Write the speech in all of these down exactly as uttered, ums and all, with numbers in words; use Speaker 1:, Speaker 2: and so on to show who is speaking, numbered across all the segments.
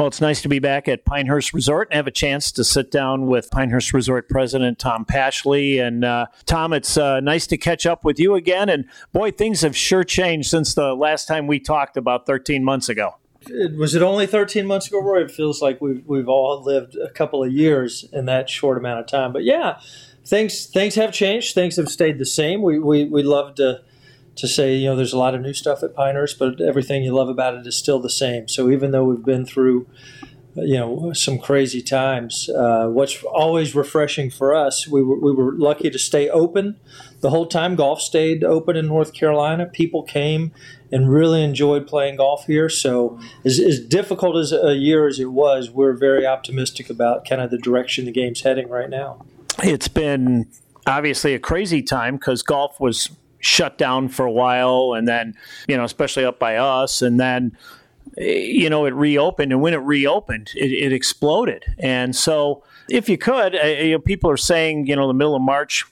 Speaker 1: Well, it's nice to be back at Pinehurst Resort and have a chance to sit down with Pinehurst Resort President Tom Pashley. And uh, Tom, it's uh, nice to catch up with you again. And boy, things have sure changed since the last time we talked about thirteen months ago.
Speaker 2: It, was it only thirteen months ago, Roy? It feels like we've we've all lived a couple of years in that short amount of time. But yeah, things things have changed. Things have stayed the same. We we we love to. to say, you know, there's a lot of new stuff at Pinehurst, but everything you love about it is still the same. So even though we've been through, you know, some crazy times, uh, what's always refreshing for us, we were, we were lucky to stay open the whole time. Golf stayed open in North Carolina. People came and really enjoyed playing golf here. So as, as difficult as a year as it was, we're very optimistic about kind of the direction the game's heading right now.
Speaker 1: It's been obviously a crazy time because golf was shut down for a while, and then, you know, especially up by us, and then, you know, it reopened, and when it reopened, it, it exploded. And so if you could, uh, you know, people are saying, you know, the middle of March,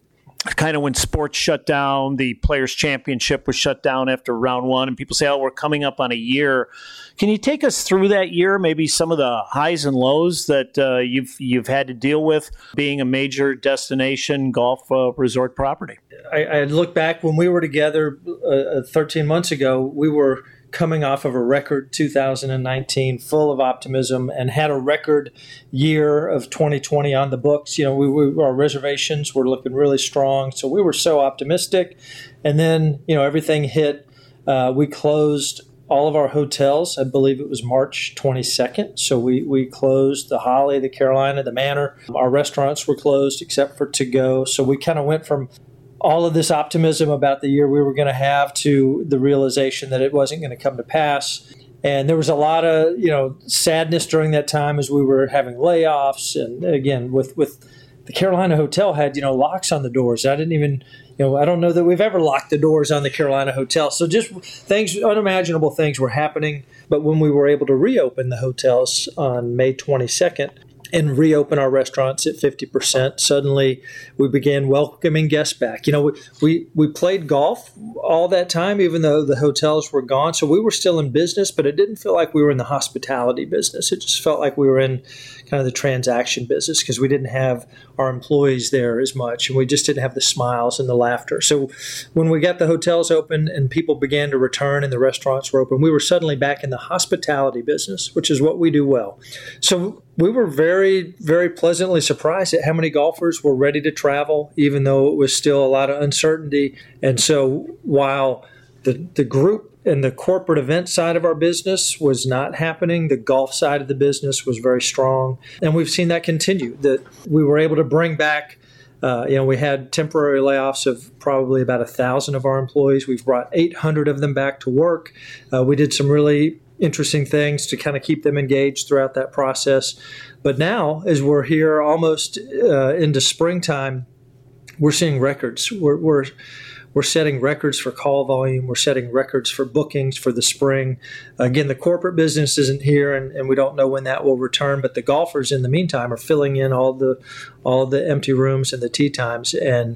Speaker 1: kind of when sports shut down, the Players' Championship was shut down after round one, and people say, oh, we're coming up on a year. Can you take us through that year, maybe some of the highs and lows that uh, you've you've had to deal with being a major destination golf uh, resort property?
Speaker 2: I, I look back when we were together uh, thirteen months ago, we were coming off of a record two thousand nineteen, full of optimism, and had a record year of twenty twenty on the books. You know, we, we our reservations were looking really strong, so we were so optimistic. And then, you know, everything hit. Uh, we closed all of our hotels. I believe it was March twenty-second. So we, we closed the Holly, the Carolina, the Manor. Our restaurants were closed except for to-go. So we kind of went from all of this optimism about the year we were going to have to the realization that it wasn't going to come to pass. And there was a lot of, you know, sadness during that time as we were having layoffs. And again, with, with the Carolina Hotel had, you know, locks on the doors. I didn't even, you know, I don't know that we've ever locked the doors on the Carolina Hotel. So just things, unimaginable things were happening. But when we were able to reopen the hotels on May twenty-second, and reopen our restaurants at fifty percent. Suddenly, we began welcoming guests back. You know, we, we we played golf all that time, even though the hotels were gone. So we were still in business, but it didn't feel like we were in the hospitality business. It just felt like we were in kind of the transaction business because we didn't have our employees there as much, and we just didn't have the smiles and the laughter. So when we got the hotels open and people began to return and the restaurants were open, we were suddenly back in the hospitality business, which is what we do well. So we were very, very pleasantly surprised at how many golfers were ready to travel, even though it was still a lot of uncertainty. And so while the, the group and the corporate event side of our business was not happening, the golf side of the business was very strong. And we've seen that continue, that we were able to bring back, uh, you know, we had temporary layoffs of probably about a thousand of our employees. We've brought eight hundred of them back to work. Uh, we did some really interesting things to kind of keep them engaged throughout that process. But now, as we're here almost uh, into springtime, we're seeing records. We're, we're we're setting records for call volume. We're setting records for bookings for the spring. Again, the corporate business isn't here, and, and we don't know when that will return. But the golfers, in the meantime, are filling in all the all the empty rooms and the tee times. And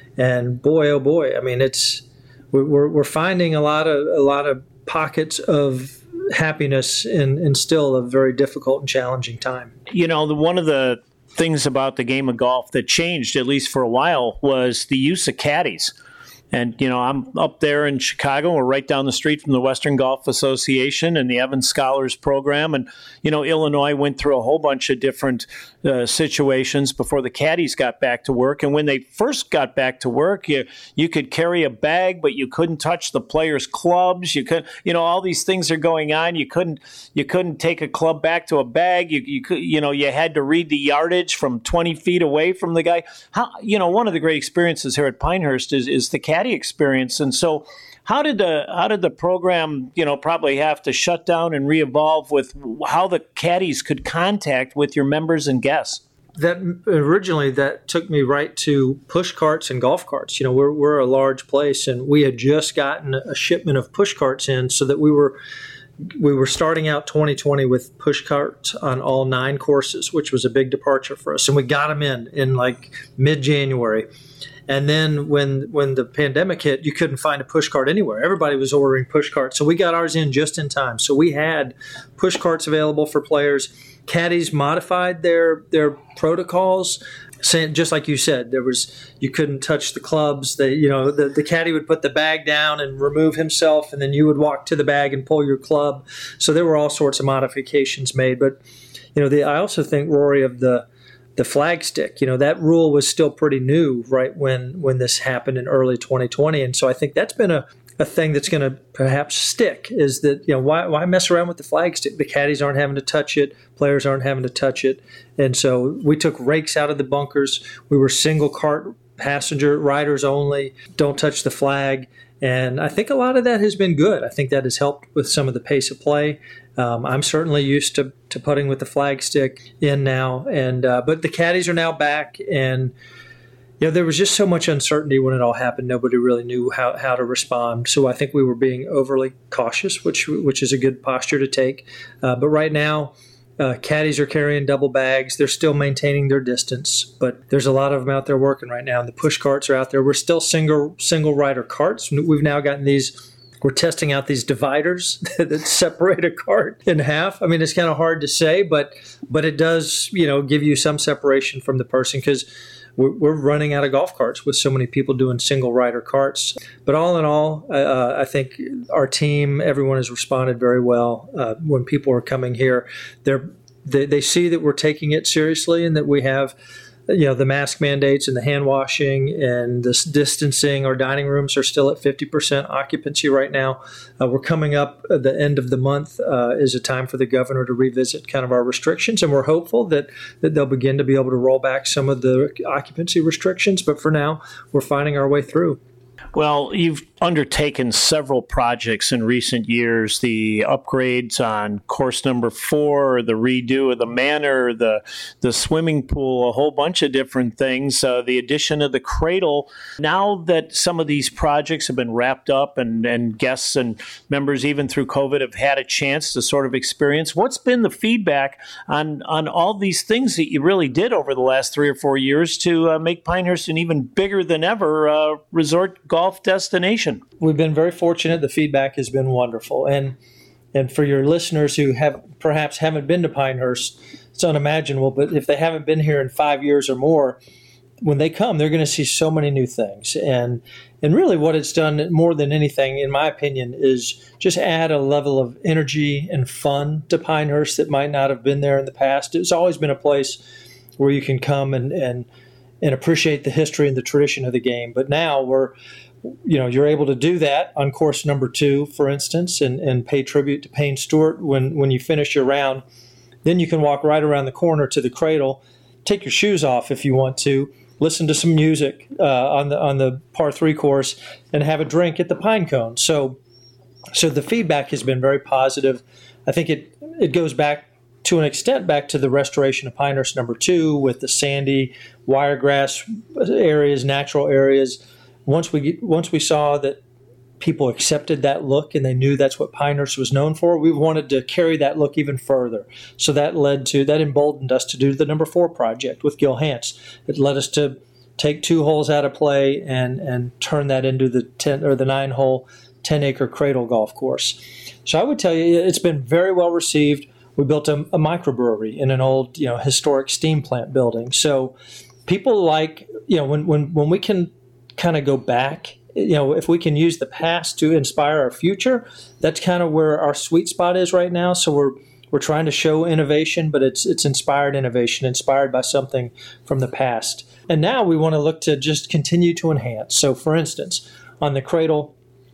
Speaker 2: and boy, oh boy, I mean, it's we're we're finding a lot of a lot of pockets of happiness in, in still a very difficult and challenging time.
Speaker 1: You know, the, one of the things about the game of golf that changed, at least for a while, was the use of caddies. And, you know, I'm up there in Chicago. We're right down the street from the Western Golf Association and the Evans Scholars Program. And, you know, Illinois went through a whole bunch of different uh, situations before the caddies got back to work. And when they first got back to work, you, you could carry a bag, but you couldn't touch the players' clubs. You could, you know, all these things are going on. You couldn't, you couldn't take a club back to a bag. You, you could, you know, you had to read the yardage from twenty feet away from the guy. How, you know, one of the great experiences here at Pinehurst is, is the caddy experience. And so how did the how did the program, you know, probably have to shut down and re-evolve with how the caddies could contact with your members and guests?
Speaker 2: That originally that took me right to push carts and golf carts. You know, we're we're a large place, and we had just gotten a shipment of push carts in, so that we were we were starting out twenty twenty with push carts on all nine courses, which was a big departure for us. And we got them in in like mid-January. And then when when the pandemic hit, you couldn't find a push cart anywhere. Everybody was ordering push carts. So we got ours in just in time. So we had push carts available for players. Caddies modified their their protocols, saying, just like you said, there was you couldn't touch the clubs. They, you know, the, the caddy would put the bag down and remove himself, and then you would walk to the bag and pull your club. So there were all sorts of modifications made. But you know, the, I also think, Rory, of the the flag stick. You know, that rule was still pretty new right when when this happened in early twenty twenty, and so I think that's been a, a thing that's going to perhaps stick. Is that, you know, why why mess around with the flag stick? The caddies aren't having to touch it, players aren't having to touch it, and so we took rakes out of the bunkers. We were single cart passenger riders only. Don't touch the flag. And I think a lot of that has been good. I think that has helped with some of the pace of play. Um, I'm certainly used to, to putting with the flag stick in now, and uh, but the caddies are now back, and you know, there was just so much uncertainty when it all happened. Nobody really knew how, how to respond. So I think we were being overly cautious, which which is a good posture to take. Uh, but right now, uh, caddies are carrying double bags. They're still maintaining their distance, but there's a lot of them out there working right now. And the push carts are out there. We're still single single rider carts. We've now gotten these. We're testing out these dividers that separate a cart in half. I mean, it's kind of hard to say, but but it does, you know, give you some separation from the person, because we're, we're running out of golf carts with so many people doing single rider carts. But all in all, uh, I think our team, everyone has responded very well. Uh, when people are coming here, they're they, they see that we're taking it seriously and that we have, you know, the mask mandates and the hand washing and this distancing. Our dining rooms are still at fifty percent occupancy right now. Uh, we're coming up at the end of the month uh, is a time for the governor to revisit kind of our restrictions, and we're hopeful that, that they'll begin to be able to roll back some of the occupancy restrictions. But for now, we're finding our way through.
Speaker 1: Well, you've undertaken several projects in recent years, the upgrades on course number four, the redo of the manor, the the swimming pool, a whole bunch of different things, uh, the addition of the cradle. Now that some of these projects have been wrapped up and, and guests and members, even through COVID, have had a chance to sort of experience, what's been the feedback on, on all these things that you really did over the last three or four years to uh, make Pinehurst an even bigger than ever uh, resort golf destination?
Speaker 2: We've been very fortunate. The feedback has been wonderful. And and for your listeners who have perhaps haven't been to Pinehurst, it's unimaginable, but if they haven't been here in five years or more, when they come, they're going to see so many new things. And and really what it's done more than anything, in my opinion, is just add a level of energy and fun to Pinehurst that might not have been there in the past. It's always been a place where you can come and and, and appreciate the history and the tradition of the game. But now we're You know, you're able to do that on course number two, for instance, and, and pay tribute to Payne Stewart when, when you finish your round. Then you can walk right around the corner to the cradle, take your shoes off if you want to, listen to some music uh, on the on the par three course, and have a drink at the Pine Cone. So, so the feedback has been very positive. I think it it goes back to an extent back to the restoration of Pinehurst number two with the sandy wiregrass areas, natural areas. Once we once we saw that people accepted that look and they knew that's what Pinehurst was known for, we wanted to carry that look even further. So that led to that emboldened us to do the number four project with Gil Hance. It led us to take two holes out of play and and turn that into the ten or the nine hole, ten acre cradle golf course. So I would tell you it's been very well received. We built a, a microbrewery in an old, you know, historic steam plant building. So people like, you know, when when when we can kind of go back, you know, if we can use the past to inspire our future, that's kind of where our sweet spot is right now. So we're we're trying to show innovation, but it's it's inspired innovation, inspired by something from the past. And now we want to look to just continue to enhance. So for instance, on the cradle,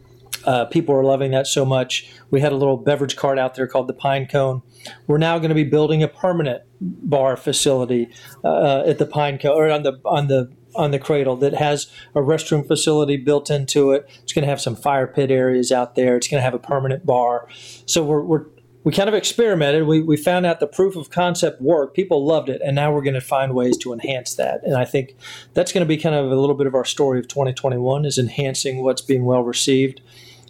Speaker 2: uh, people are loving that so much. We had a little beverage cart out there called the Pine Cone. We're now going to be building a permanent bar facility uh, at the Pine Cone, or on the on the on the cradle, that has a restroom facility built into it. It's going to have some fire pit areas out there. It's going to have a permanent bar. So we're, we're we kind of experimented. We we found out the proof of concept worked. People loved it, and now we're going to find ways to enhance that. And I think that's going to be kind of a little bit of our story of twenty twenty-one, is enhancing what's being well received.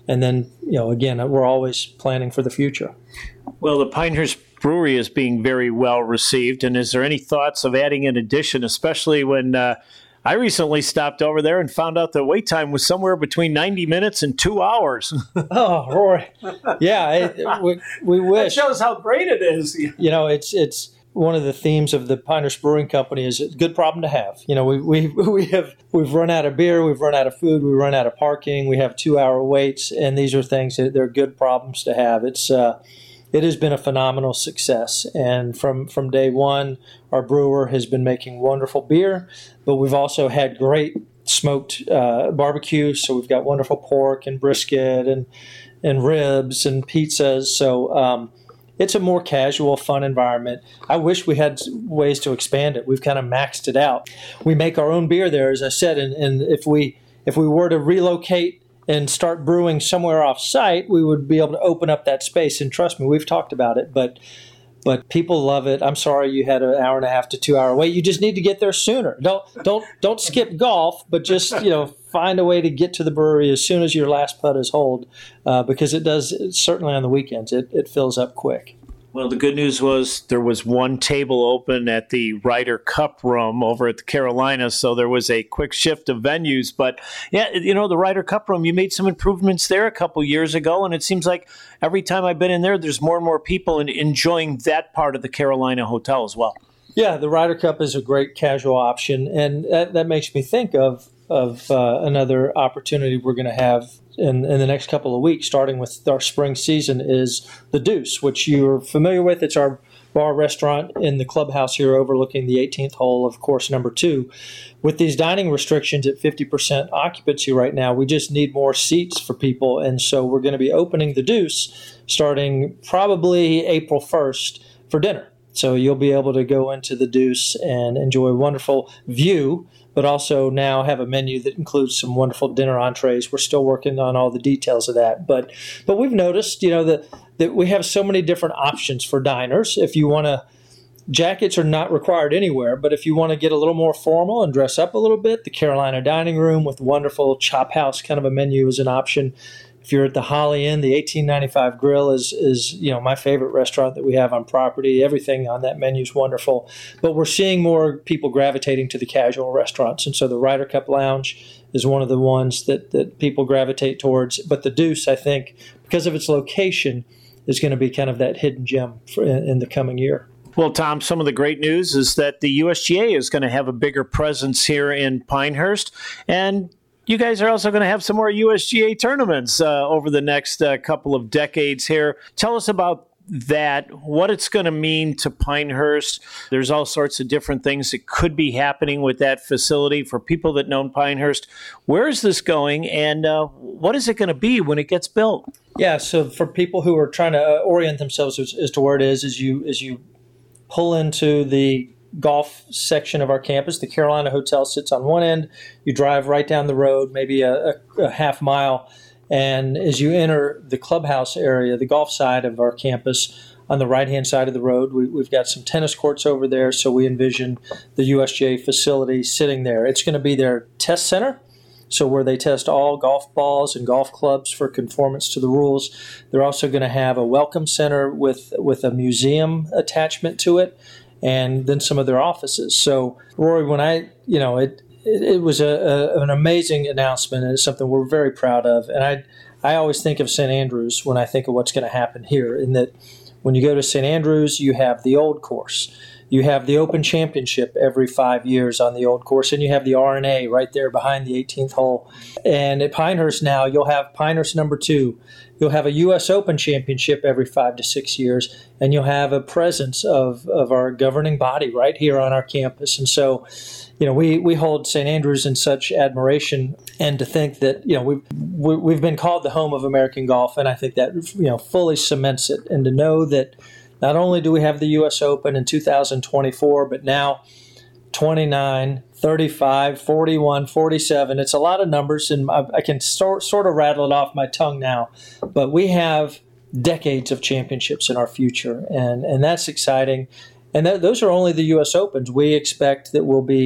Speaker 2: And then, you know, again, we're always planning for the future.
Speaker 1: Well, the Pinehurst Brewery is being very well received. And is there any thoughts of adding an addition, especially when uh, I recently stopped over there and found out the wait time was somewhere between ninety minutes and two hours.
Speaker 2: Oh, Rory. Yeah, it, we, we wish.
Speaker 1: That shows how great it is.
Speaker 2: You know, it's it's one of the themes of the Pinehurst Brewing Company is a good problem to have. You know, we we we have we've run out of beer, we've run out of food, we run out of parking, we have two hour waits, and these are things that they're good problems to have. It's uh, it has been a phenomenal success, and from from day one, our brewer has been making wonderful beer, but we've also had great smoked uh, barbecue. So we've got wonderful pork and brisket and and ribs and pizzas. So um, it's a more casual, fun environment. I wish we had ways to expand it. We've kind of maxed it out. We make our own beer there, as I said, and, and if we if we were to relocate and start brewing somewhere off site, we would be able to open up that space. And trust me, we've talked about it, but but people love it. I'm sorry you had an hour and a half to two hour wait. You just need to get there sooner. Don't don't don't skip golf, but just you know find a way to get to the brewery as soon as your last putt is holed, uh, because it does certainly on the weekends. It it fills up quick.
Speaker 1: Well, the good news was there was one table open at the Ryder Cup room over at the Carolinas, so there was a quick shift of venues. But, yeah, you know, the Ryder Cup room, you made some improvements there a couple years ago, and it seems like every time I've been in there, there's more and more people in, enjoying that part of the Carolina hotel as well.
Speaker 2: Yeah, the Ryder Cup is a great casual option, and that, that makes me think of of uh, another opportunity we're going to have in, in the next couple of weeks, starting with our spring season, is the Deuce, which you're familiar with. It's our bar restaurant in the clubhouse here overlooking the eighteenth hole of course number two. With these dining restrictions at fifty percent occupancy right now, we just need more seats for people, and so we're going to be opening the Deuce starting probably April first for dinner. So you'll be able to go into the Deuce and enjoy a wonderful view, but also now have a menu that includes some wonderful dinner entrees. We're still working on all the details of that. But but we've noticed, you know, that, that we have so many different options for diners. If you want to, jackets are not required anywhere, but if you want to get a little more formal and dress up a little bit, the Carolina Dining Room with wonderful chop house kind of a menu is an option. If you're at the Holly Inn, the eighteen ninety-five Grill is, is you know my favorite restaurant that we have on property. Everything on that menu is wonderful. But we're seeing more people gravitating to the casual restaurants. And so the Ryder Cup Lounge is one of the ones that, that people gravitate towards. But the Deuce, I think, because of its location, is going to be kind of that hidden gem for, in, in the coming year.
Speaker 1: Well, Tom, some of the great news is that the U S G A is going to have a bigger presence here in Pinehurst. And you guys are also going to have some more U S G A tournaments uh, over the next uh, couple of decades here. Tell us about that, what it's going to mean to Pinehurst. There's all sorts of different things that could be happening with that facility for people that know Pinehurst. Where is this going, and uh, what is it going to be when it gets built?
Speaker 2: Yeah, so for people who are trying to orient themselves as, as to where it is, as you as you pull into the golf section of our campus, the Carolina Hotel sits on one end. You drive right down the road, maybe a, a, a half mile, and as you enter the clubhouse area, the golf side of our campus, on the right-hand side of the road, we, we've got some tennis courts over there, so we envision the U S G A facility sitting there. It's going to be their test center, so where they test all golf balls and golf clubs for conformance to the rules. They're also going to have a welcome center with, with a museum attachment to it, and then some of their offices. So, Rory, when I, you know, it it, it was a, a, an amazing announcement, and it's something we're very proud of. And I I always think of Saint Andrews when I think of what's going to happen here, in that when you go to Saint Andrews, you have the old course. You have the Open Championship every five years on the old course, and you have the R N A right there behind the eighteenth hole. And at Pinehurst now, you'll have Pinehurst number two. You'll have a U S Open Championship every five to six years, and you'll have a presence of, of our governing body right here on our campus. And so, you know, we, we hold Saint Andrews in such admiration, and to think that, you know, we've, we've been called the home of American golf, and I think that, you know, fully cements it. And to know that not only do we have the U S Open in two thousand twenty-four, but now twenty-nine, thirty-five, forty-one, forty-seven. It's a lot of numbers, and I, I can sort, sort of rattle it off my tongue now. But we have decades of championships in our future, and, and that's exciting. And that, those are only the U S Opens. We expect that we'll be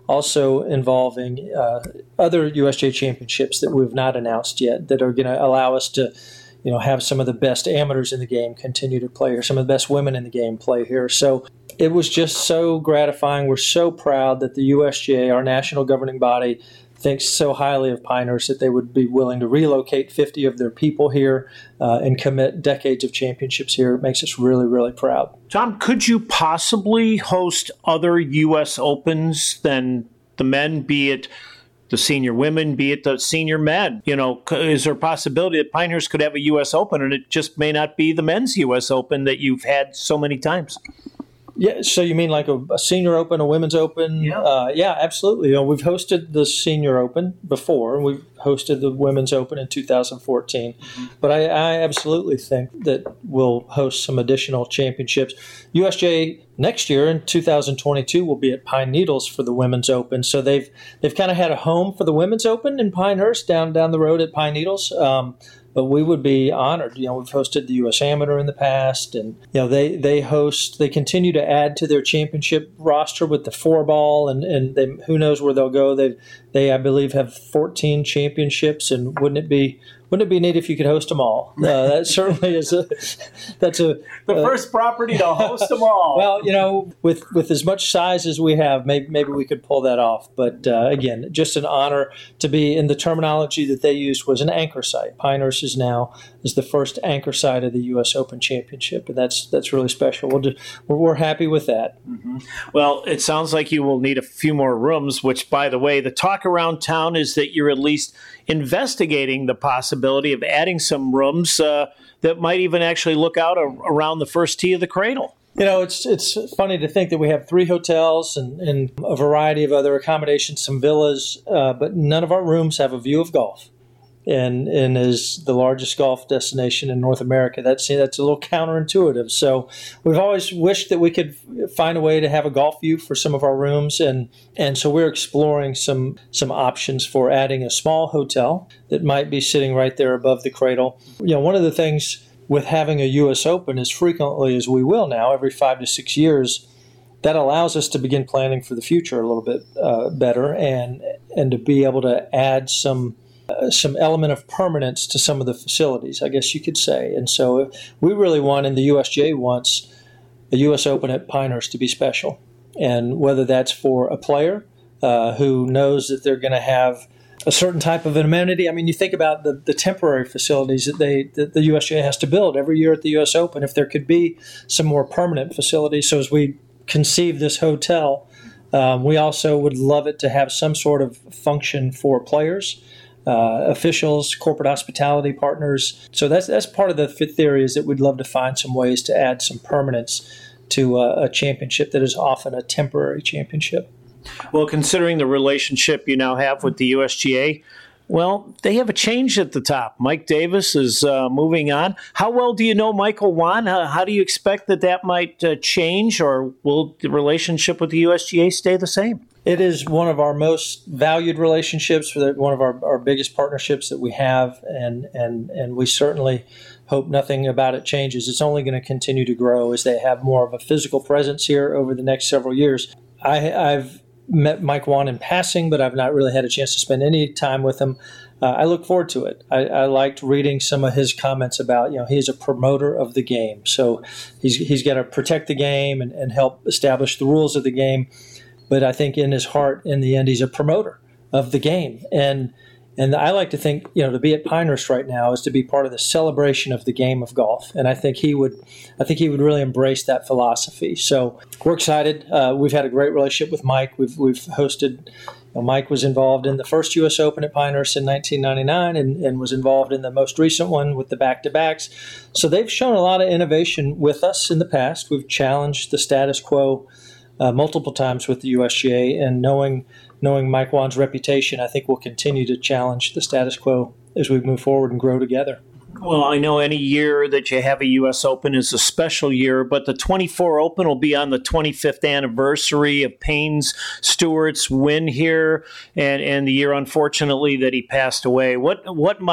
Speaker 2: also involving uh, other U S J championships that we've not announced yet that are going to allow us to, you know, have some of the best amateurs in the game continue to play here, some of the best women in the game play here. So it was just so gratifying. We're so proud that the U S G A, our national governing body, thinks so highly of Pinehurst that they would be willing to relocate fifty of their people here uh, and commit decades of championships here. It makes us really, really proud.
Speaker 1: Tom, could you possibly host other U S Opens than the men, be it the senior women, be it the senior men? You know, is there a possibility that Pinehurst could have a U S Open and it just may not be the men's U S Open that you've had so many times?
Speaker 2: Yeah, so you mean like a, a senior open, a women's open?
Speaker 1: Yeah,
Speaker 2: uh, yeah, absolutely. You know, we've hosted the senior open before, and we've hosted the women's open in two thousand fourteen. Mm-hmm. But I, I absolutely think that we'll host some additional championships. U S J next year in two thousand twenty-two will be at Pine Needles for the women's open. So they've they've kind of had a home for the women's open in Pinehurst down down the road at Pine Needles. Um, But we would be honored. You know, we've hosted the U S Amateur in the past, and you know they they host. They continue to add to their championship roster with the four ball, and and they, who knows where they'll go. They they I believe have fourteen championships, and wouldn't it be wouldn't it be neat if you could host them all? Uh, that certainly is a that's a
Speaker 1: the uh, first property to host them all.
Speaker 2: Well, you know, with with as much size as we have, maybe maybe we could pull that off. But uh, again, just an honor to be in the terminology that they used was an anchor site. Pinehurst is now is the first anchor site of the U S Open Championship, and that's that's really special. We'll just, we're, we're happy with that.
Speaker 1: Mm-hmm. Well, it sounds like you will need a few more rooms. Which, by the way, the talk around town is that you're at least investigating the possibility of adding some rooms uh, that might even actually look out a, around the first tee of the Cradle.
Speaker 2: You know, it's it's funny to think that we have three hotels and, and a variety of other accommodations, some villas, uh, but none of our rooms have a view of golf. And and is the largest golf destination in North America. That's that's a little counterintuitive. So we've always wished that we could find a way to have a golf view for some of our rooms, and and so we're exploring some some options for adding a small hotel that might be sitting right there above the Cradle. You know, one of the things with having a U S Open as frequently as we will now, every five to six years, that allows us to begin planning for the future a little bit uh, better, and and to be able to add some. Uh, some element of permanence to some of the facilities, I guess you could say. And so we really want, and the U S J wants, the U S Open at Pinehurst to be special. And whether that's for a player uh, who knows that they're going to have a certain type of an amenity. I mean, you think about the, the temporary facilities that they that the U S J has to build every year at the U S Open. If there could be some more permanent facilities. So as we conceive this hotel, um, we also would love it to have some sort of function for players, Uh, officials, corporate hospitality partners. So that's that's part of the fit theory, is that we'd love to find some ways to add some permanence to uh, a championship that is often a temporary championship.
Speaker 1: Well, considering the relationship you now have with the U S G A, well, they have a change at the top. Mike Davis is uh, moving on. How well do you know Michael Wan? How, how do you expect that that might uh, change, or will the relationship with the U S G A stay the same?
Speaker 2: It is one of our most valued relationships, one of our, our biggest partnerships that we have, and, and, and we certainly hope nothing about it changes. It's only going to continue to grow as they have more of a physical presence here over the next several years. I, I've met Mike Wan in passing, but I've not really had a chance to spend any time with him. Uh, I look forward to it. I, I liked reading some of his comments about, you know, he's a promoter of the game. So he's he's got to protect the game and, and help establish the rules of the game. But I think in his heart, in the end, he's a promoter of the game. And and I like to think, you know, to be at Pinehurst right now is to be part of the celebration of the game of golf. And I think he would, I think he would really embrace that philosophy. So we're excited. Uh, we've had a great relationship with Mike. We've we've hosted. You know, Mike was involved in the first U S Open at Pinehurst in nineteen ninety-nine, and, and was involved in the most recent one with the back-to-backs. So they've shown a lot of innovation with us in the past. We've challenged the status quo Uh, multiple times with the U S G A, and knowing knowing Mike Wan's reputation, I think we'll continue to challenge the status quo as we move forward and grow together.
Speaker 1: Well, I know any year that you have a U S Open is a special year, but the twenty-four Open will be on the twenty-fifth anniversary of Payne Stewart's win here, and, and the year, unfortunately, that he passed away. What what might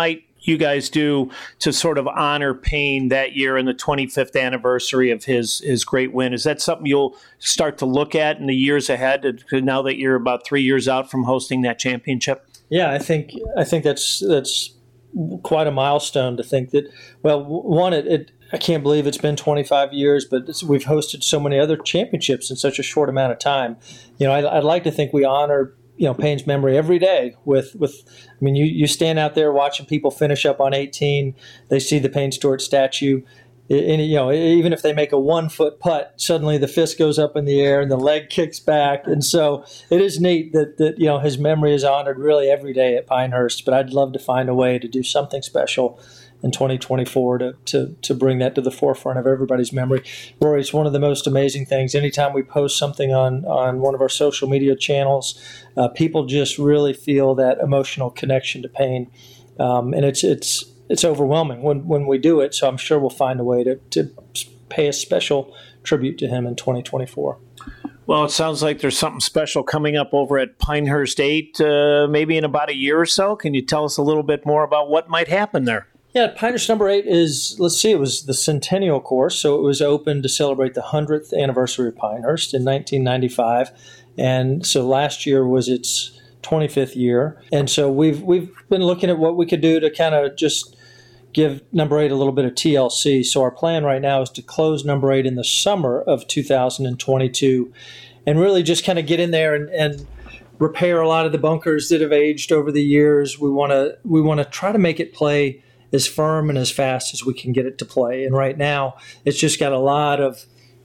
Speaker 1: you guys do to sort of honor Payne that year and the twenty-fifth anniversary of his his great win. Is that something you'll start to look at in the years ahead, now that you're about three years out from hosting that championship?
Speaker 2: Yeah, I think I think that's that's quite a milestone to think that. Well, one, it, it I can't believe it's been twenty-five years, but it's, we've hosted so many other championships in such a short amount of time. You know, I, I'd like to think we honor, you know, Payne's memory every day with, with I mean, you, you stand out there watching people finish up on eighteen, they see the Payne Stewart statue, and, you know, even if they make a one-foot putt, suddenly the fist goes up in the air and the leg kicks back. And so it is neat that, that you know, his memory is honored really every day at Pinehurst, but I'd love to find a way to do something special in twenty twenty-four to, to, to bring that to the forefront of everybody's memory. Rory, it's one of the most amazing things. Anytime we post something on, on one of our social media channels, uh, people just really feel that emotional connection to Payne. Um, and it's it's it's overwhelming when, when we do it. So I'm sure we'll find a way to, to pay a special tribute to him in twenty twenty-four.
Speaker 1: Well, it sounds like there's something special coming up over at Pinehurst eight, uh, maybe in about a year or so. Can you tell us a little bit more about what might happen there?
Speaker 2: Yeah, Pinehurst number eight is, let's see, it was the centennial course, so it was open to celebrate the hundredth anniversary of Pinehurst in nineteen ninety-five, and so last year was its twenty-fifth year, and so we've we've been looking at what we could do to kind of just give number eight a little bit of T L C. So our plan right now is to close number eight in the summer of two thousand twenty-two, and really just kind of get in there and, and repair a lot of the bunkers that have aged over the years. We want to we want to try to make it play as firm and as fast as we can get it to play. And right now, it's just got a lot of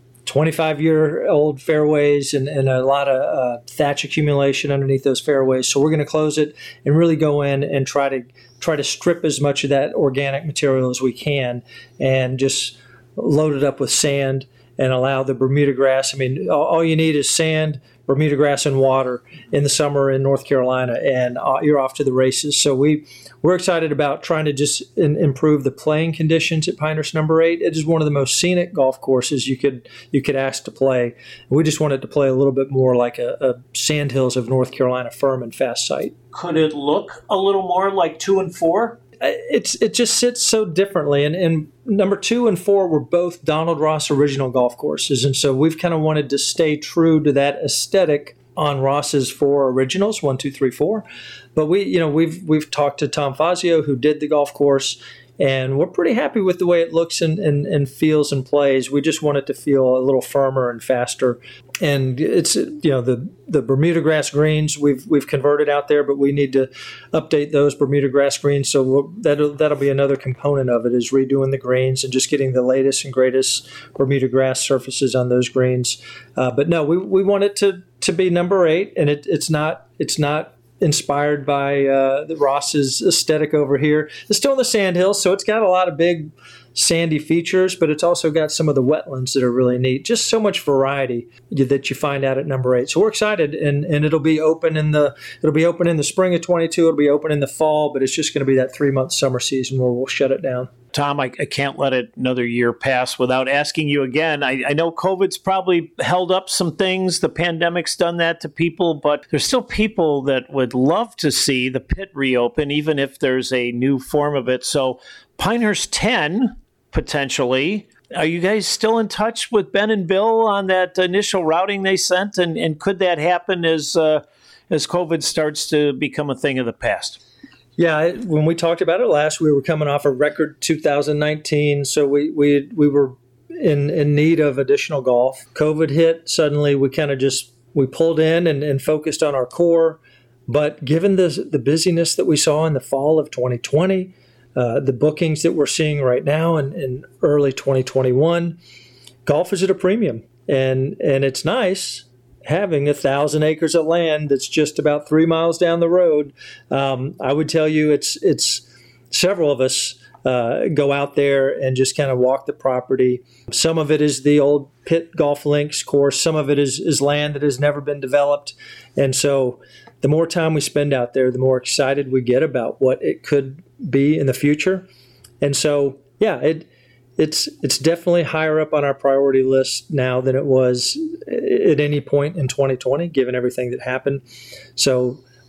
Speaker 2: twenty-five-year-old fairways and, and a lot of uh, thatch accumulation underneath those fairways. So we're going to close it and really go in and try to try to strip as much of that organic material as we can and just load it up with sand and allow the Bermuda grass. I mean, all, all you need is sand, Bermuda grass, and water in the summer in North Carolina, and uh, you're off to the races. So we, we're excited about trying to just in, improve the playing conditions at Pinehurst number eight. It is one of the most scenic golf courses you could you could ask to play. We just wanted to play a little bit more like a, a Sandhills of North Carolina firm and fast site.
Speaker 1: Could it look a little more like two and four?
Speaker 2: It's it just sits so differently, and, and number two and four were both Donald Ross original golf courses, and so we've kind of wanted to stay true to that aesthetic on Ross's four originals, one, two, three, four. But we, you know, we've we've talked to Tom Fazio, who did the golf course, and we're pretty happy with the way it looks and, and, and feels and plays. We just want it to feel a little firmer and faster. And it's, you know, the, the Bermuda grass greens we've we've converted out there, but we need to update those Bermuda grass greens. So we'll, that'll that'll be another component of it, is redoing the greens and just getting the latest and greatest Bermuda grass surfaces on those greens. Uh, but no, we we want it to to be number eight, and it, it's not it's not. inspired by uh, the Ross's aesthetic over here. It's still in the Sandhills, so it's got a lot of big sandy features, but it's also got some of the wetlands that are really neat. Just so much variety that you find out at number eight. So we're excited, and, and it'll be open in the it'll be open in the spring of twenty-two. It'll be open in the fall, but it's just going to be that three month summer season where we'll shut it down.
Speaker 1: Tom, I, I can't let it another year pass without asking you again. I, I know COVID's probably held up some things. The pandemic's done that to people, but there's still people that would love to see the pit reopen, even if there's a new form of it. So Pinehurst ten, potentially. Are you guys still in touch with Ben and Bill on that initial routing they sent? And, and could that happen as uh, as COVID starts to become a thing of the past?
Speaker 2: Yeah, when we talked about it last, we were coming off a record two thousand nineteen, so we we we were in, in need of additional golf. COVID hit, suddenly we kind of just, we pulled in and, and focused on our core. But given the, the busyness that we saw in the fall of twenty twenty, uh, the bookings that we're seeing right now in, in early twenty twenty-one, golf is at a premium. And, and it's nice having a thousand acres of land that's just about three miles down the road. Um, I would tell you it's it's several of us uh, go out there and just kind of walk the property. Some of it is the old Pitt Golf Links course. Some of it is, is land that has never been developed. And so the more time we spend out there, the more excited we get about what it could be in the future. And so, yeah, it It's it's definitely higher up on our priority list now than it was at any point in twenty twenty, given everything that happened. So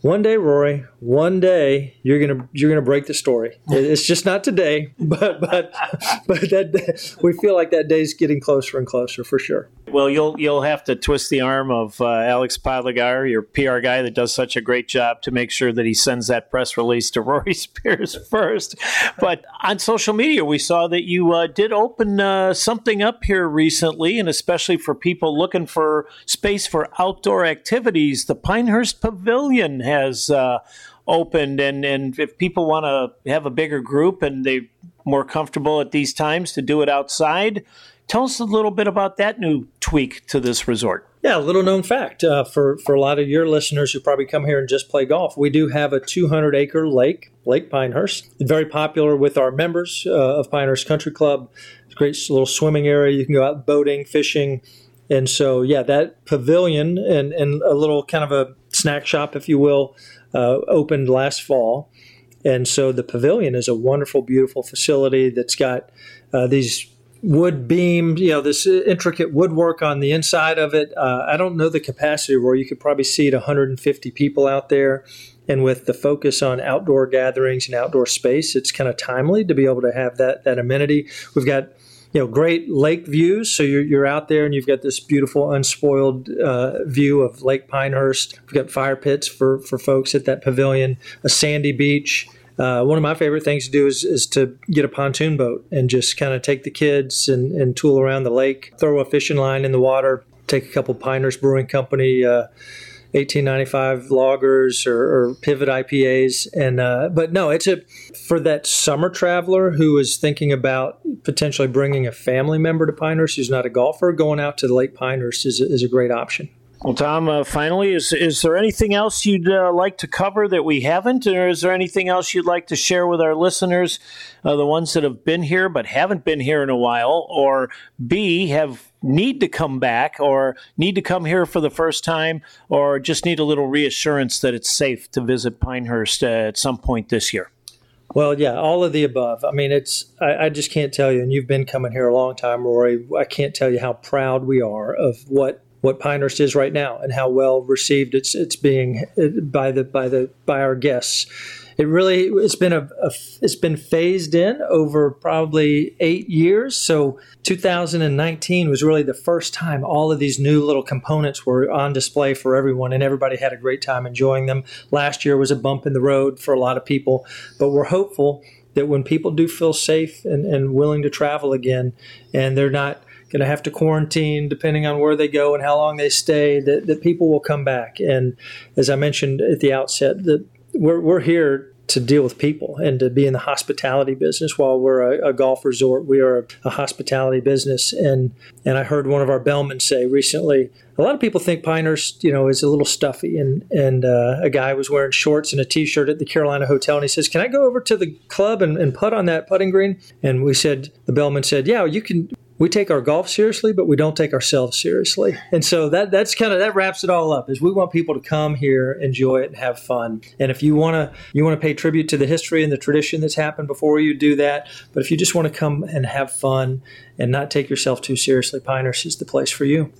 Speaker 2: One day, Rory, one day you're gonna you're gonna break the story. It's just not today, but but but that day, we feel like that day's getting closer and closer for sure.
Speaker 1: Well, you'll you'll have to twist the arm of uh, Alex Podlegar, your P R guy that does such a great job, to make sure that he sends that press release to Rory Spears first. But on social media, we saw that you uh, did open uh, something up here recently, and especially for people looking for space for outdoor activities, the Pinehurst Pavilion has uh, opened, and, and if people want to have a bigger group and they're more comfortable at these times to do it outside, tell us a little bit about that new tweak to this resort.
Speaker 2: Yeah, a little known fact uh, for, for a lot of your listeners who probably come here and just play golf. We do have a two hundred acre lake, Lake Pinehurst. It's very popular with our members uh, of Pinehurst Country Club. It's a great little swimming area. You can go out boating, fishing. And so, yeah, that pavilion and, and a little kind of a snack shop, if you will, uh, opened last fall. And so the pavilion is a wonderful, beautiful facility that's got uh, these wood beamed, you know, this intricate woodwork on the inside of it. Uh, I don't know the capacity where you could probably seat one hundred fifty people out there. And with the focus on outdoor gatherings and outdoor space, it's kind of timely to be able to have that that amenity. We've got, you know, great lake views. So you're, you're out there and you've got this beautiful, unspoiled uh, view of Lake Pinehurst. We've got fire pits for, for folks at that pavilion, a sandy beach. Uh, one of my favorite things to do is, is to get a pontoon boat and just kind of take the kids and, and tool around the lake, throw a fishing line in the water, take a couple Pinehurst Brewing Company uh, eighteen ninety-five lagers or, or Pivot I P As. And uh, but no, it's a for that summer traveler who is thinking about potentially bringing a family member to Pinehurst who's not a golfer, going out to Lake Pinehurst is, is a great option.
Speaker 1: Well, Tom, uh, finally, is is there anything else you'd uh, like to cover that we haven't, or is there anything else you'd like to share with our listeners, uh, the ones that have been here but haven't been here in a while, or B, have need to come back or need to come here for the first time, or just need a little reassurance that it's safe to visit Pinehurst uh, at some point this year?
Speaker 2: Well, yeah, all of the above. I mean, it's I, I just can't tell you, and you've been coming here a long time, Rory, I can't tell you how proud we are of what what Pinehurst is right now and how well received it's it's being by the by the by our guests. It really it's been a, a it's been phased in over probably eight years. So two thousand nineteen was really the first time all of these new little components were on display for everyone, and everybody had a great time enjoying them. Last year was a bump in the road for a lot of people, but we're hopeful that when people do feel safe and, and willing to travel again, and they're not going to have to quarantine depending on where they go and how long they stay, that, that people will come back. And as I mentioned at the outset, that we're we're here to deal with people and to be in the hospitality business. While we're a, a golf resort, we are a, a hospitality business. And and I heard one of our bellmen say recently, a lot of people think Pinehurst, you know, is a little stuffy. And and uh, a guy was wearing shorts and a T-shirt at the Carolina Hotel, and he says, "Can I go over to the club and, and putt on that putting green?" And we said, the bellman said, "Yeah, you can." We take our golf seriously, but we don't take ourselves seriously. And so that that's kind of that wraps it all up. Is we want people to come here, enjoy it, and have fun. And if you want to you want to pay tribute to the history and the tradition that's happened before, you do that. But if you just want to come and have fun and not take yourself too seriously, Pinehurst is the place for you.